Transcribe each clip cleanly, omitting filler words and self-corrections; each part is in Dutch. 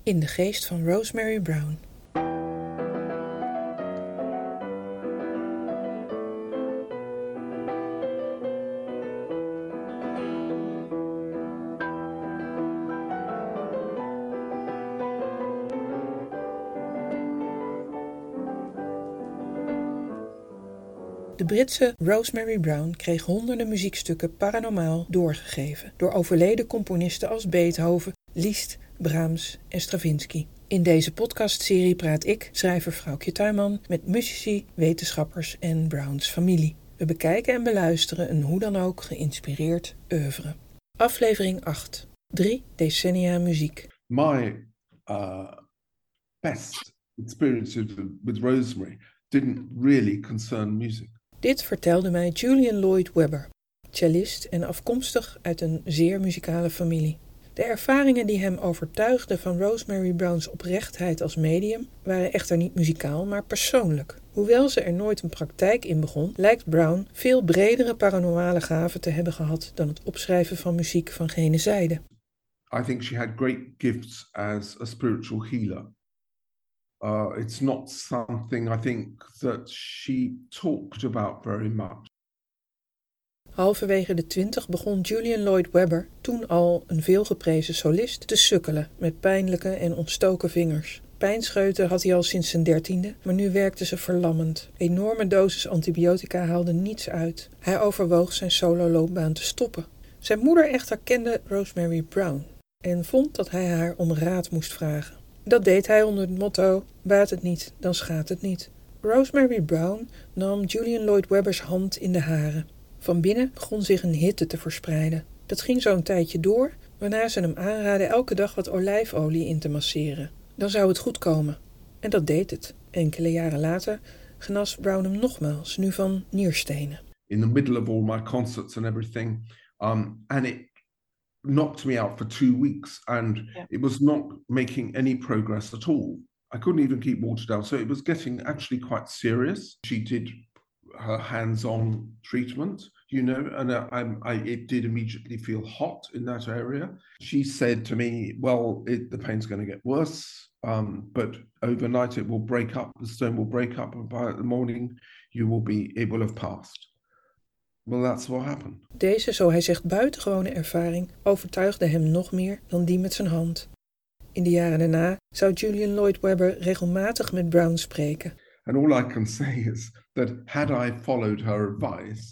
In de geest van Rosemary Brown. De Britse Rosemary Brown kreeg honderden muziekstukken paranormaal doorgegeven door overleden componisten als Beethoven, Liszt, Brahms en Stravinsky. In deze podcastserie praat ik, schrijver Vrouwtje Tuinman, met muzici, wetenschappers en Browns familie. We bekijken en beluisteren een hoe dan ook geïnspireerd oeuvre. Aflevering 8. 3 decennia muziek. My best experience with Rosemary didn't really concern music. Dit vertelde mij Julian Lloyd Webber, cellist en afkomstig uit een zeer muzikale familie. De ervaringen die hem overtuigden van Rosemary Brown's oprechtheid als medium waren echter niet muzikaal, maar persoonlijk. Hoewel ze er nooit een praktijk in begon, lijkt Brown veel bredere paranormale gaven te hebben gehad dan het opschrijven van muziek van gene zijde. I think she had great gifts as a spiritual healer. It's not something I think that she talked about very much. Halverwege de 20 begon Julian Lloyd Webber, toen al een veelgeprezen solist, te sukkelen met pijnlijke en ontstoken vingers. Pijnscheuten had hij al sinds zijn 13e, maar nu werkte ze verlammend. Enorme doses antibiotica haalden niets uit. Hij overwoog zijn sololoopbaan te stoppen. Zijn moeder echter kende Rosemary Brown en vond dat hij haar om raad moest vragen. Dat deed hij onder het motto: baat het niet, dan schaadt het niet. Rosemary Brown nam Julian Lloyd Webbers hand in de hare. Van binnen begon zich een hitte te verspreiden. Dat ging zo een tijdje door, waarna ze hem aanraadde elke dag wat olijfolie in te masseren. Dan zou het goed komen. En dat deed het. Enkele jaren later genas Brown hem nogmaals, nu van nierstenen. In the middle of all my concerts and everything, and it knocked me out for 2 weeks, and it was not making any progress at all. I couldn't even keep water down, so it was getting actually quite serious. She did her hands-on treatment, you know, and it did immediately feel hot in that area. She said to me, well, the pain's going to get worse, but overnight it will break up, the stone will break up, and by the morning it will have passed. Well, that's what happened. Deze, zo hij zegt, buitengewone ervaring overtuigde hem nog meer dan die met zijn hand. In de jaren daarna zou Julian Lloyd Webber regelmatig met Brown spreken. And all I can say is that had I followed her advice,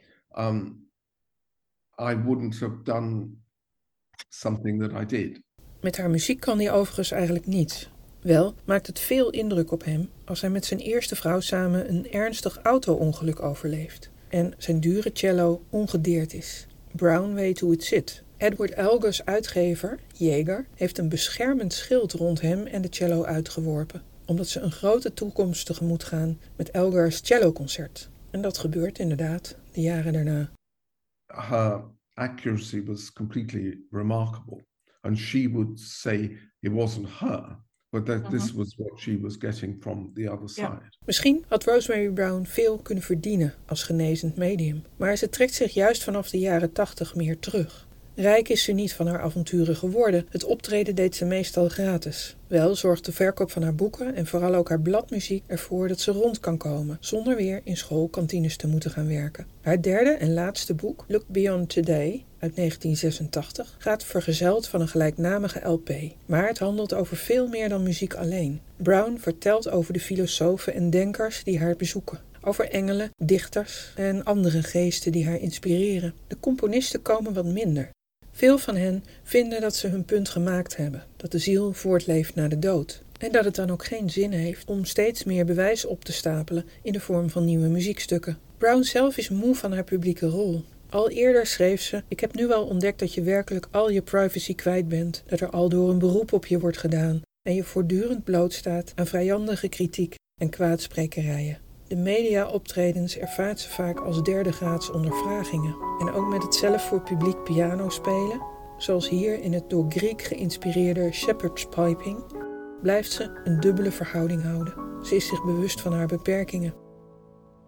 I wouldn't have done something that I did. Met haar muziek kan hij overigens eigenlijk niets. Wel maakt het veel indruk op hem als hij met zijn eerste vrouw samen een ernstig auto-ongeluk overleeft en zijn dure cello ongedeerd is. Brown weet hoe het zit. Edward Elgar's uitgever, Jaeger, heeft een beschermend schild rond hem en de cello uitgeworpen, omdat ze een grote toekomst tegemoet gaan met Elgar's celloconcert. En dat gebeurt inderdaad de jaren daarna. Her accuracy was completely remarkable. And she would say it wasn't her, but that this was what she was getting from the other side. Ja. Misschien had Rosemary Brown veel kunnen verdienen als genezend medium, maar ze trekt zich juist vanaf de jaren 80 meer terug. Rijk is ze niet van haar avonturen geworden. Het optreden deed ze meestal gratis. Wel zorgt de verkoop van haar boeken en vooral ook haar bladmuziek ervoor dat ze rond kan komen, zonder weer in schoolkantines te moeten gaan werken. Haar derde en laatste boek, Look Beyond Today, uit 1986, gaat vergezeld van een gelijknamige LP. Maar het handelt over veel meer dan muziek alleen. Brown vertelt over de filosofen en denkers die haar bezoeken. Over engelen, dichters en andere geesten die haar inspireren. De componisten komen wat minder. Veel van hen vinden dat ze hun punt gemaakt hebben, dat de ziel voortleeft na de dood. En dat het dan ook geen zin heeft om steeds meer bewijs op te stapelen in de vorm van nieuwe muziekstukken. Brown zelf is moe van haar publieke rol. Al eerder schreef ze: ik heb nu wel ontdekt dat je werkelijk al je privacy kwijt bent, dat er al door een beroep op je wordt gedaan en je voortdurend blootstaat aan vijandige kritiek en kwaadsprekerijen. De media-optredens ervaart ze vaak als derdegraads ondervragingen. En ook met het zelf voor publiek piano spelen, zoals hier in het door Griek geïnspireerde Shepherd's Piping, blijft ze een dubbele verhouding houden. Ze is zich bewust van haar beperkingen.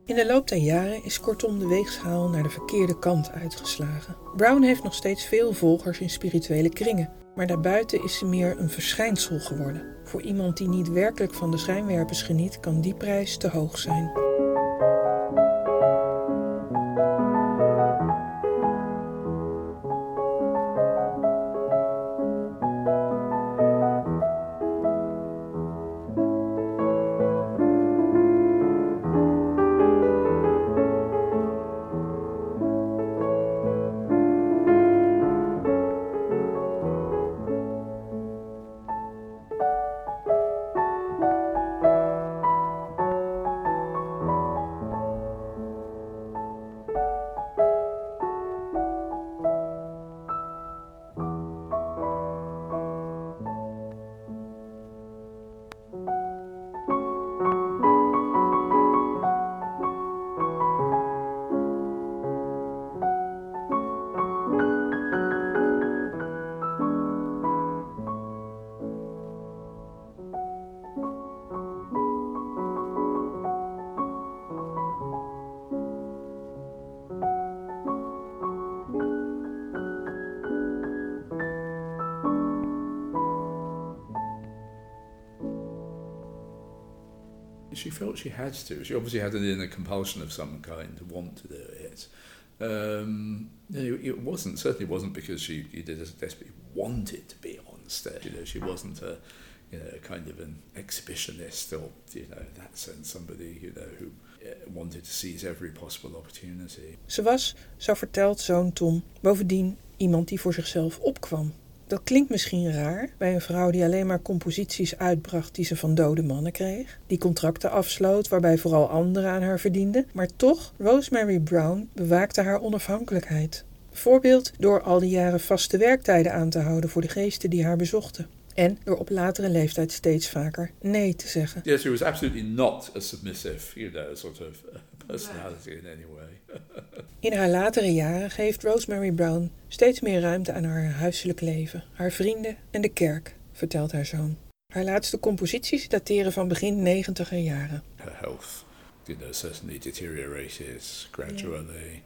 In de loop der jaren is kortom de weegschaal naar de verkeerde kant uitgeslagen. Brown heeft nog steeds veel volgers in spirituele kringen, maar daarbuiten is ze meer een verschijnsel geworden. Voor iemand die niet werkelijk van de schijnwerpers geniet, kan die prijs te hoog zijn. She felt she had to. She obviously had an inner compulsion of some kind to want to do it. It certainly wasn't because she desperately wanted to be on stage. She wasn't a kind of an exhibitionist or in that sense somebody who wanted to seize every possible opportunity. Ze was, zo vertelt zoon Tom, bovendien iemand die voor zichzelf opkwam. Dat klinkt misschien raar bij een vrouw die alleen maar composities uitbracht die ze van dode mannen kreeg, die contracten afsloot waarbij vooral anderen aan haar verdienden, maar toch, Rosemary Brown bewaakte haar onafhankelijkheid. Bijvoorbeeld door al die jaren vaste werktijden aan te houden voor de geesten die haar bezochten. En door op latere leeftijd steeds vaker nee te zeggen. Yes, she was absolutely not a submissive, sort of personality in any way. In haar latere jaren geeft Rosemary Brown steeds meer ruimte aan haar huiselijk leven, haar vrienden en de kerk, vertelt haar zoon. Haar laatste composities dateren van begin 90er jaren. Her health, certainly deteriorated gradually.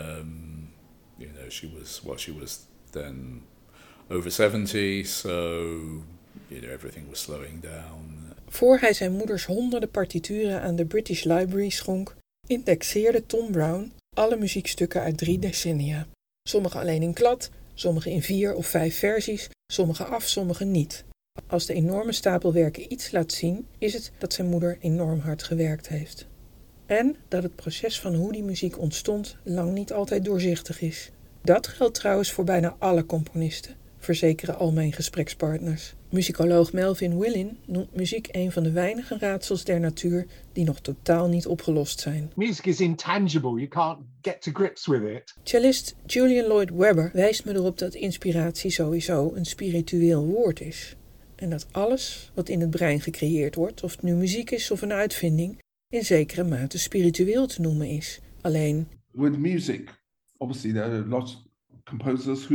Yeah. She was then over 70, so everything was slowing down. Voor hij zijn moeders honderden partituren aan de British Library schonk, indexeerde Tom Brown alle muziekstukken uit 3 decennia. Sommige alleen in klad, sommige in 4 of 5 versies, sommige af, sommige niet. Als de enorme stapel werken iets laat zien, is het dat zijn moeder enorm hard gewerkt heeft. En dat het proces van hoe die muziek ontstond lang niet altijd doorzichtig is. Dat geldt trouwens voor bijna alle componisten, verzekeren al mijn gesprekspartners. Muzikoloog Melvin Willin noemt muziek een van de weinige raadsels der natuur die nog totaal niet opgelost zijn. Music is intangible, you can't get to grips with it. Cellist Julian Lloyd Webber wijst me erop dat inspiratie sowieso een spiritueel woord is. En dat alles wat in het brein gecreëerd wordt, of het nu muziek is of een uitvinding, in zekere mate spiritueel te noemen is. Alleen... With music, obviously there are lots of composers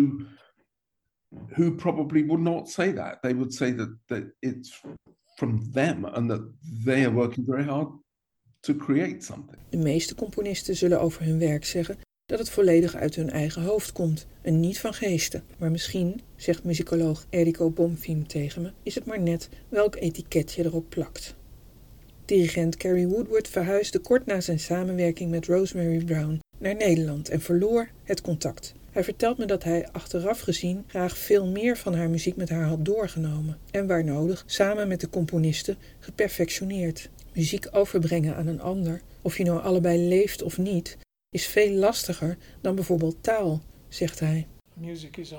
who probably would not say that. They would say that it's from them and that they are working very hard to create something. De meeste componisten zullen over hun werk zeggen dat het volledig uit hun eigen hoofd komt en niet van geesten. Maar misschien, zegt muzikoloog Eriko Bomfiem tegen me, is het maar net welk etiket je erop plakt. Dirigent Cary Woodward verhuisde kort na zijn samenwerking met Rosemary Brown naar Nederland en verloor het contact. Hij vertelt me dat hij achteraf gezien graag veel meer van haar muziek met haar had doorgenomen en waar nodig samen met de componisten geperfectioneerd. Muziek overbrengen aan een ander, of je nou allebei leeft of niet, is veel lastiger dan bijvoorbeeld taal, zegt hij. Music is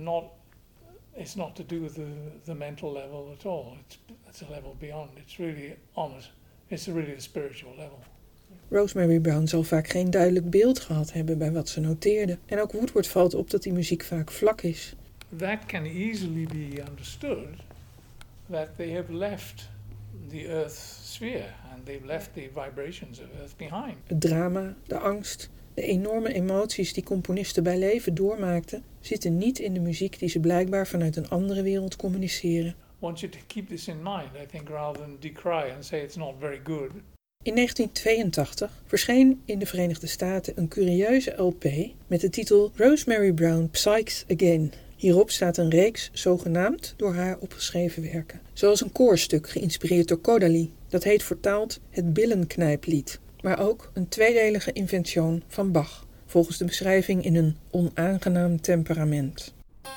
it's not to do with the mental level at all. It's a level beyond. It's really it's really a spiritual level. Rosemary Brown zal vaak geen duidelijk beeld gehad hebben bij wat ze noteerde. En ook Woodward valt op dat die muziek vaak vlak is. That can easily be understood that they have left the Earth sphere and they've left the vibrations of Earth behind. Het drama, de angst, de enorme emoties die componisten bij leven doormaakten, zitten niet in de muziek die ze blijkbaar vanuit een andere wereld communiceren. I want you to keep this in mind, I think, rather than decry and say it's not very good. In 1982 verscheen in de Verenigde Staten een curieuze LP met de titel Rosemary Brown Psyches Again. Hierop staat een reeks zogenaamd door haar opgeschreven werken. Zoals een koorstuk geïnspireerd door Kodaly. Dat heet vertaald het Billenknijplied. Maar ook een tweedelige invention van Bach. Volgens de beschrijving in een onaangenaam temperament.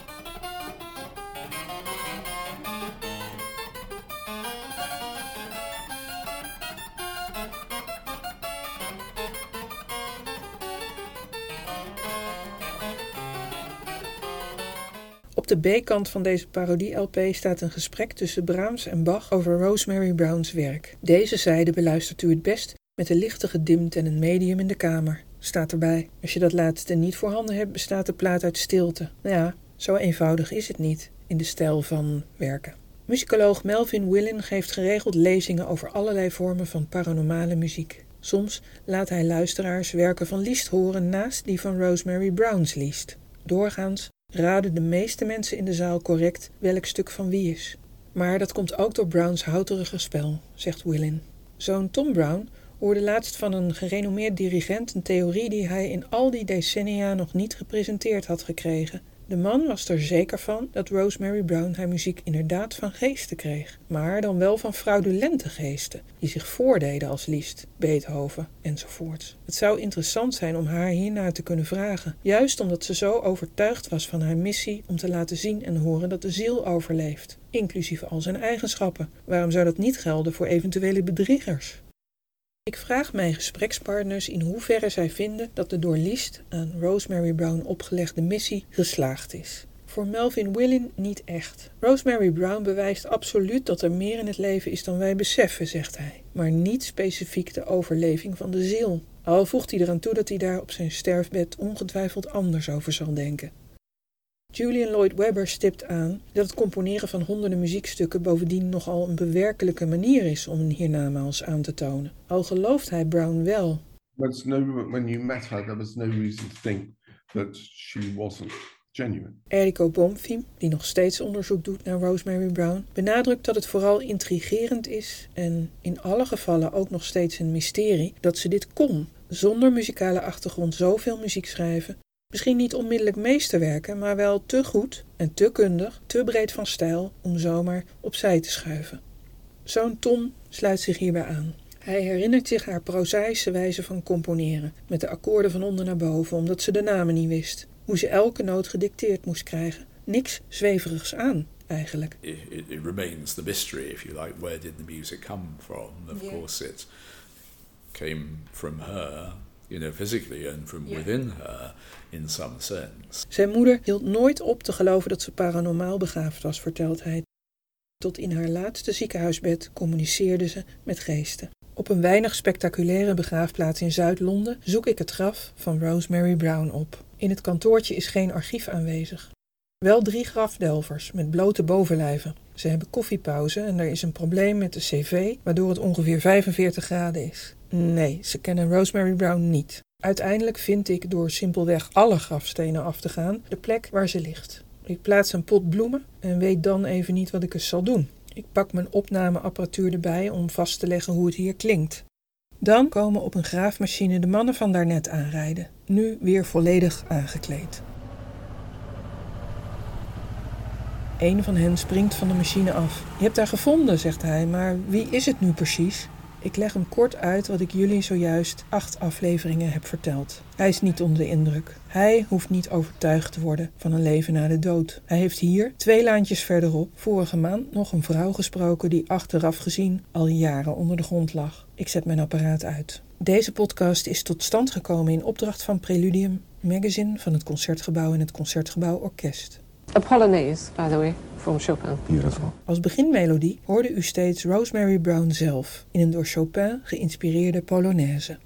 Op de B-kant van deze parodie-LP staat een gesprek tussen Brahms en Bach over Rosemary Browns werk. Deze zijde beluistert u het best met de lichte gedimd en een medium in de kamer. Staat erbij. Als je dat laatste niet voorhanden hebt, bestaat de plaat uit stilte. Nou ja, zo eenvoudig is het niet in de stijl van werken. Muzikoloog Melvin Willin geeft geregeld lezingen over allerlei vormen van paranormale muziek. Soms laat hij luisteraars werken van Liszt horen naast die van Rosemary Brown's Liszt. Doorgaans raden de meeste mensen in de zaal correct welk stuk van wie is. Maar dat komt ook door Browns houterige spel, zegt Willin. Zoon Tom Brown hoorde laatst van een gerenommeerd dirigent een theorie die hij in al die decennia nog niet gepresenteerd had gekregen. De man was er zeker van dat Rosemary Brown haar muziek inderdaad van geesten kreeg, maar dan wel van fraudulente geesten, die zich voordeden als Liszt, Beethoven enzovoort. Het zou interessant zijn om haar hiernaar te kunnen vragen, juist omdat ze zo overtuigd was van haar missie om te laten zien en horen dat de ziel overleeft, inclusief al zijn eigenschappen. Waarom zou dat niet gelden voor eventuele bedriegers? Ik vraag mijn gesprekspartners in hoeverre zij vinden dat de door Liszt aan Rosemary Brown opgelegde missie geslaagd is. Voor Melvin Willin niet echt. Rosemary Brown bewijst absoluut dat er meer in het leven is dan wij beseffen, zegt hij. Maar niet specifiek de overleving van de ziel. Al voegt hij eraan toe dat hij daar op zijn sterfbed ongetwijfeld anders over zal denken. Julian Lloyd Webber stipt aan dat het componeren van honderden muziekstukken bovendien nogal een bewerkelijke manier is om een hiernamaals aan te tonen. Al gelooft hij Brown wel. When you met her, there was no reason to think that she wasn't genuine. Errico Bomfim, die nog steeds onderzoek doet naar Rosemary Brown, benadrukt dat het vooral intrigerend is en in alle gevallen ook nog steeds een mysterie dat ze dit kon, zonder muzikale achtergrond zoveel muziek schrijven. Misschien niet onmiddellijk meesterwerken, maar wel te goed en te kundig, te breed van stijl om zomaar opzij te schuiven. Zoon Tom sluit zich hierbij aan. Hij herinnert zich haar prozaïsche wijze van componeren, met de akkoorden van onder naar boven, omdat ze de namen niet wist. Hoe ze elke noot gedicteerd moest krijgen. Niks zweverigs aan, eigenlijk. It remains the mystery, if you like. Where did the music come from? Of course it came from her, physically and from within her in some sense. Zijn moeder hield nooit op te geloven dat ze paranormaal begaafd was, vertelt hij. Tot in haar laatste ziekenhuisbed communiceerde ze met geesten. Op een weinig spectaculaire begraafplaats in Zuid-Londen zoek ik het graf van Rosemary Brown op. In het kantoortje is geen archief aanwezig. Wel 3 grafdelvers met blote bovenlijven. Ze hebben koffiepauze en er is een probleem met de cv, waardoor het ongeveer 45 graden is. Nee, ze kennen Rosemary Brown niet. Uiteindelijk vind ik, door simpelweg alle grafstenen af te gaan, de plek waar ze ligt. Ik plaats een pot bloemen en weet dan even niet wat ik eens zal doen. Ik pak mijn opnameapparatuur erbij om vast te leggen hoe het hier klinkt. Dan komen op een graafmachine de mannen van daarnet aanrijden, nu weer volledig aangekleed. Een van hen springt van de machine af. Je hebt haar gevonden, zegt hij, maar wie is het nu precies? Ik leg hem kort uit wat ik jullie zojuist 8 afleveringen heb verteld. Hij is niet onder de indruk. Hij hoeft niet overtuigd te worden van een leven na de dood. Hij heeft hier, 2 laantjes verderop, vorige maand nog een vrouw gesproken die achteraf gezien al jaren onder de grond lag. Ik zet mijn apparaat uit. Deze podcast is tot stand gekomen in opdracht van Preludium, magazine van het Concertgebouw en het Concertgebouw Orkest. A Polonaise, by the way, from Chopin. Beautiful. Als beginmelodie hoorde u steeds Rosemary Brown zelf in een door Chopin geïnspireerde Polonaise.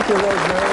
you, Rosemary.